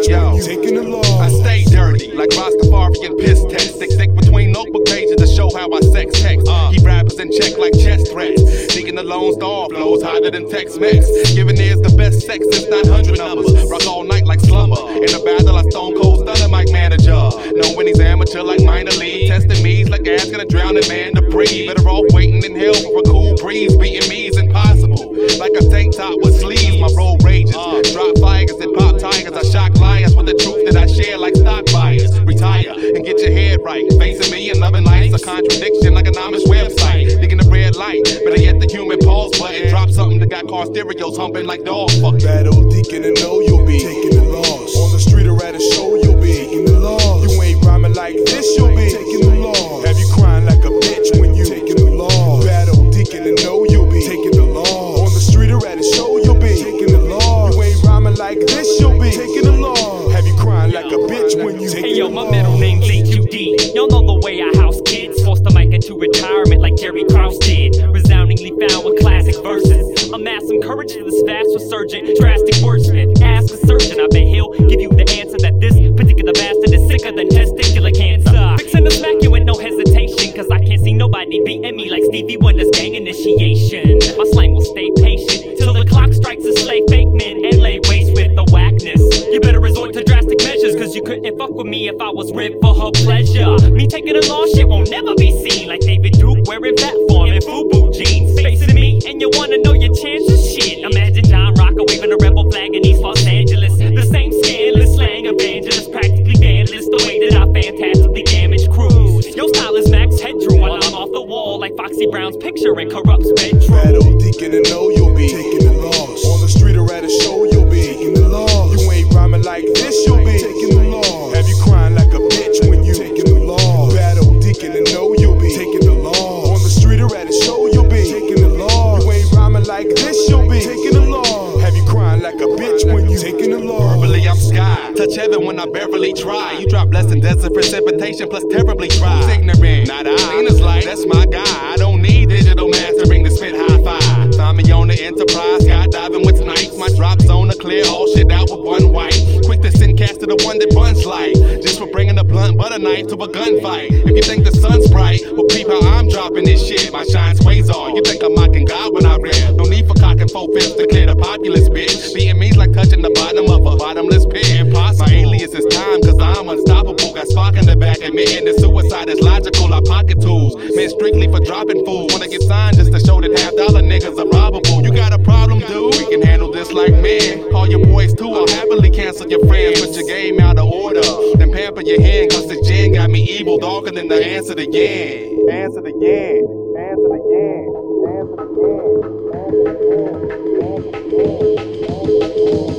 bitch when you taking the law. I stay dirty, like Rastafarian piss test. Stick between notebook pages to show how I sex text. Keep rappers in check like chest threats. Digging the Lone Star flows hotter than Tex-Mex. Giving ears the best sex since 900 numbers. Rock all night like slumber. In a battle, I stone cold stunner mic manager. Knowing he's amateur like minor league. Testing me's like asking a drowning man to breathe. Better off waiting in hell for a cool breeze. Beating me's impossible. Like a tank top with sleeves, my road rages. Drop fires and pop tigers. I shock liars with the truth that I share like stock buyers. Retire and get your head right. Facing me and loving life's a contradiction like an Amish website. Digging the red light, better yet the human pause button. Drop something that got car stereos humping like dog fucking. Bad old deacon and know you'll be taking the loss. On the street or at a show you'll be taking the loss. You ain't rhyming like this, you'll be taking the loss. Have you crying like a bitch when you taking the loss? Bad old deacon and know you'll be taking the loss. On the street or at a show you'll be taking the loss. You ain't rhyming like this, you'll be taking the loss. Have you crying like a bitch when you taking the loss? Hey yo, my middle name's AQD. Y'all know the way I house kids. Forced the mic into retirement like Jerry Krause did. Resoundingly found with classic verses. Amass some courage for this fast resurgent, drastic wordsmith. Ask a surgeon, I bet he'll give you the answer that this particular bastard is sicker than testicular cancer. Fixing to smack you with no hesitation, cause I can't see nobody beating me like Stevie Wonder's gang initiation. My slang will stay patient till the clock strikes a slay fake men and lay waste with the whackness. You better resort to drastic measures, cause you couldn't fuck with me if I was ripped for her pleasure. Me taking a lost shit won't never be seen like David Duke wearing platform and FUBU jeans. Facing me and you wanna know your chances? Shit, imagine John Rocker waving a rebel flag in East Los Angeles. The same scandalous slang evangelist, practically vandalist, the way that I fantastically damage crews. Your style is Max Headroom while I'm off the wall like Foxy Brown's picture in Corrupt's bedroom. Bad old deacon and know you'll be taking the loss. On the street or at a show you'll be taking the loss. You ain't rhyming like this, you'll be taking the loss. Have you crying like a bitch when you taking the loss? Bad old deacon and know you'll be taking the loss. On the street or at a show you'll be taking the loss. You ain't rhyming like this, you'll be taking the loss. Have you crying like a bitch when you taking the loss? Verbally, I'm sky. Touch heaven when I barely try. You drop less than desert precipitation plus terribly dry. Who's ignorant? Not I. Lena's like, that's my guy. I don't need digital mastering to spit high five. Find me on the Enterprise, skydiving with snipes. My drop zone to clear all shit out with one wipe. Quick to send cast to the one that buns light. Just for bringing a blunt butter knife to a gunfight. If you think the sun's bright, well peep how I'm dropping this shit. My shine's quasar. You think I'm mocking God when I rap? No need for cocking 4 fists to clear the populace, bitch. Beating me's like touching the bottom of a bottomless pit. Impossible. My alias is time, cause I'm unstoppable. Got spark in the back, admitting that suicide is logical. I pocket tools, meant strictly for dropping fools. Wanna get signed just to show that $half niggas are robbable. You got a problem, dude? We can handle this like men. Call your boys too, I'll happily cancel your friends. Put your game out of order, then pamper your hand. Cause the gin got me evil, darker than the answer to yen. Answer the yen, answer the yen, answer the yen.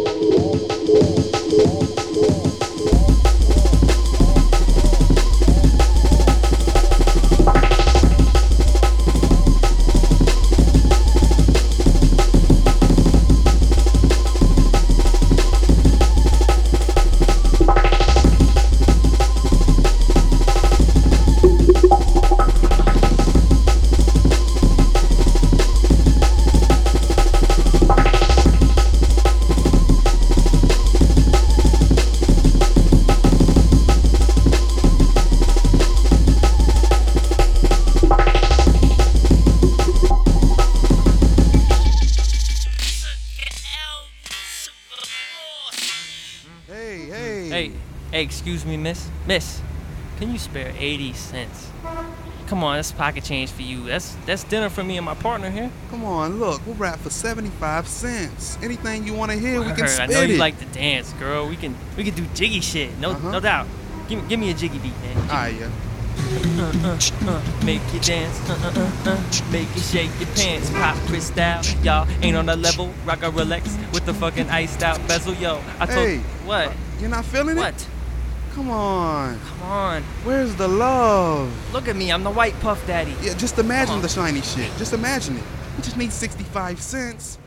Hey, excuse me, miss. Miss, can you spare 80 cents? Come on, that's pocket change for you. That's dinner for me and my partner here. Come on, look, we'll rap for 75 cents. Anything you want to hear, we can spit I know it. you like to dance, girl. We can do jiggy shit. No doubt. Give me a jiggy beat, man. Alright, yeah. Make you dance, make you shake your pants, pop crystal, y'all ain't on the level, rock a Rolex with the fucking iced out bezel, yo. I told Hey, what? You're not feeling it? What? Come on. Come on. Where's the love? Look at me, I'm the white Puff Daddy. Yeah, just imagine the shiny shit. Just imagine it. You just need 65 cents.